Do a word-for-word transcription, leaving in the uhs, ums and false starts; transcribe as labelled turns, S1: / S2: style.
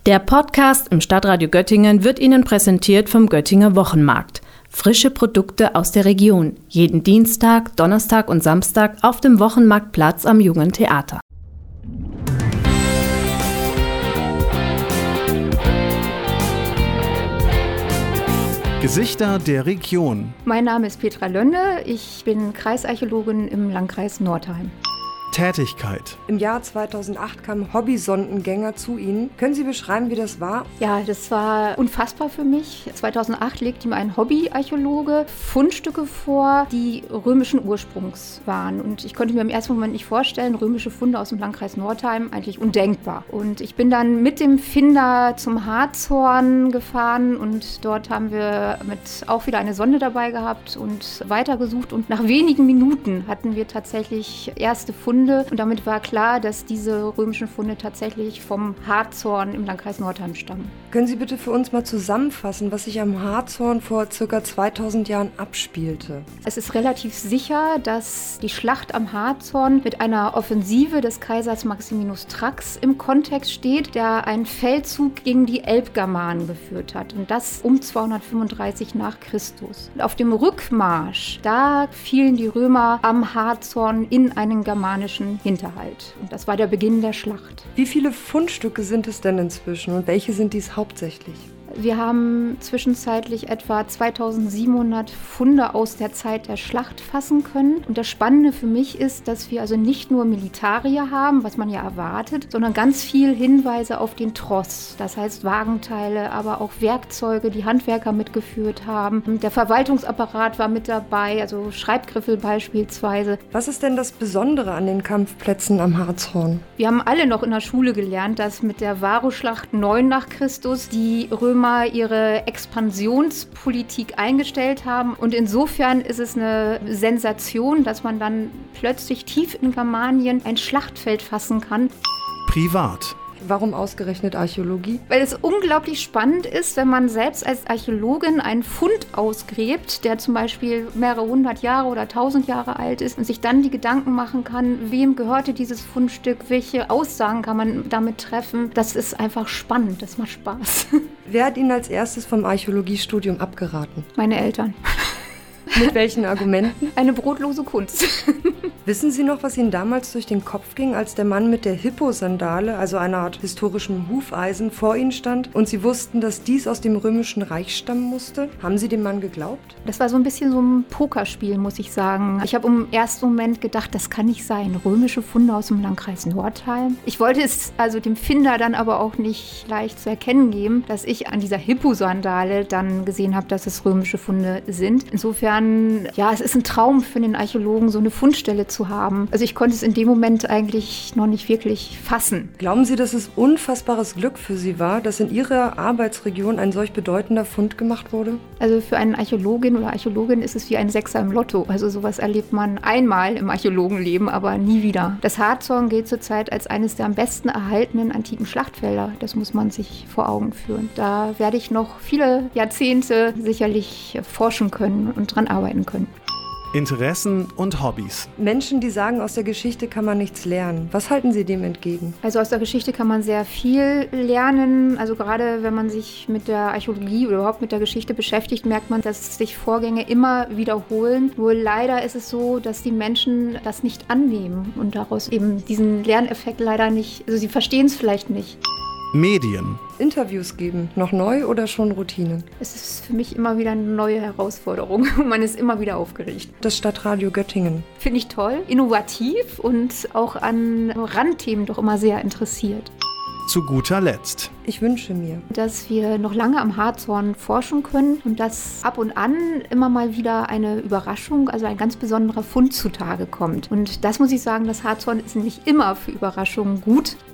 S1: Der Podcast im Stadtradio Göttingen wird Ihnen präsentiert vom Göttinger Wochenmarkt. Frische Produkte aus der Region. Jeden Dienstag, Donnerstag und Samstag auf dem Wochenmarktplatz am Jungen Theater.
S2: Gesichter der Region.
S3: Mein Name ist Petra Lönne, ich bin Kreisarchäologin im Landkreis Nordheim.
S2: Tätigkeit.
S4: Im Jahr zweitausendacht kamen Hobbysondengänger zu Ihnen. Können Sie beschreiben, wie das war?
S3: Ja, das war unfassbar für mich. zweitausendacht legte mir ein Hobbyarchäologe Fundstücke vor, die römischen Ursprungs waren. Und ich konnte mir im ersten Moment nicht vorstellen, römische Funde aus dem Landkreis Nordheim, eigentlich undenkbar. Und ich bin dann mit dem Finder zum Harzhorn gefahren und dort haben wir mit auch wieder eine Sonde dabei gehabt und weitergesucht. Und nach wenigen Minuten hatten wir tatsächlich erste Funde. Und damit war klar, dass diese römischen Funde tatsächlich vom Harzhorn im Landkreis Nordheim stammen.
S4: Können Sie bitte für uns mal zusammenfassen, was sich am Harzhorn vor ca. zweitausend Jahren abspielte?
S3: Es ist relativ sicher, dass die Schlacht am Harzhorn mit einer Offensive des Kaisers Maximinus Thrax im Kontext steht, der einen Feldzug gegen die Elbgermanen geführt hat. Und das um zweihundertfünfunddreißig nach Christus. Und auf dem Rückmarsch, da fielen die Römer am Harzhorn in einen germanischen Hinterhalt. Und das war der Beginn der Schlacht.
S4: Wie viele Fundstücke sind es denn inzwischen und welche sind dies hauptsächlich?
S3: Wir haben zwischenzeitlich etwa zweitausendsiebenhundert Funde aus der Zeit der Schlacht fassen können. Und das Spannende für mich ist, dass wir also nicht nur Militarier haben, was man ja erwartet, sondern ganz viel Hinweise auf den Tross. Das heißt Wagenteile, aber auch Werkzeuge, die Handwerker mitgeführt haben. Der Verwaltungsapparat war mit dabei, also Schreibgriffel beispielsweise.
S4: Was ist denn das Besondere an den Kampfplätzen am Harzhorn?
S3: Wir haben alle noch in der Schule gelernt, dass mit der Varusschlacht neun nach Christus die Römer ihre Expansionspolitik eingestellt haben. Und insofern ist es eine Sensation, dass man dann plötzlich tief in Germanien ein Schlachtfeld fassen kann.
S2: Privat.
S4: Warum ausgerechnet Archäologie?
S3: Weil es unglaublich spannend ist, wenn man selbst als Archäologin einen Fund ausgräbt, der zum Beispiel mehrere hundert Jahre oder tausend Jahre alt ist und sich dann die Gedanken machen kann, wem gehörte dieses Fundstück, welche Aussagen kann man damit treffen. Das ist einfach spannend, das macht Spaß.
S4: Wer hat Ihnen als erstes vom Archäologiestudium abgeraten?
S3: Meine Eltern.
S4: Mit welchen Argumenten?
S3: Eine brotlose Kunst.
S4: Wissen Sie noch, was Ihnen damals durch den Kopf ging, als der Mann mit der Hippo-Sandale, also einer Art historischem Hufeisen, vor Ihnen stand und Sie wussten, dass dies aus dem Römischen Reich stammen musste? Haben Sie dem Mann geglaubt?
S3: Das war so ein bisschen so ein Pokerspiel, muss ich sagen. Ich habe im ersten Moment gedacht, das kann nicht sein. Römische Funde aus dem Landkreis Nordheim. Ich wollte es also dem Finder dann aber auch nicht leicht zu erkennen geben, dass ich an dieser Hippo-Sandale dann gesehen habe, dass es römische Funde sind. Insofern ja, es ist ein Traum für den Archäologen, so eine Fundstelle zu haben. Also ich konnte es in dem Moment eigentlich noch nicht wirklich fassen.
S4: Glauben Sie, dass es unfassbares Glück für Sie war, dass in Ihrer Arbeitsregion ein solch bedeutender Fund gemacht wurde?
S3: Also für einen Archäologin oder Archäologin ist es wie ein Sechser im Lotto. Also sowas erlebt man einmal im Archäologenleben, aber nie wieder. Das Harzhorn gilt zurzeit als eines der am besten erhaltenen antiken Schlachtfelder. Das muss man sich vor Augen führen. Da werde ich noch viele Jahrzehnte sicherlich forschen können und dran arbeiten können.
S2: Interessen und Hobbys.
S4: Menschen, die sagen, aus der Geschichte kann man nichts lernen. Was halten Sie dem entgegen?
S3: Also aus der Geschichte kann man sehr viel lernen. Also gerade wenn man sich mit der Archäologie oder überhaupt mit der Geschichte beschäftigt, merkt man, dass sich Vorgänge immer wiederholen. Nur leider ist es so, dass die Menschen das nicht annehmen und daraus eben diesen Lerneffekt leider nicht, also sie verstehen es vielleicht nicht.
S2: Medien.
S4: Interviews geben, noch neu oder schon Routine?
S3: Es ist für mich immer wieder eine neue Herausforderung. Man ist immer wieder aufgeregt.
S4: Das Stadtradio Göttingen.
S3: Finde ich toll, innovativ und auch an Randthemen doch immer sehr interessiert.
S2: Zu guter Letzt.
S4: Ich wünsche mir,
S3: dass wir noch lange am Harzhorn forschen können und dass ab und an immer mal wieder eine Überraschung, also ein ganz besonderer Fund zutage kommt. Und das muss ich sagen, das Harzhorn ist nicht immer für Überraschungen gut.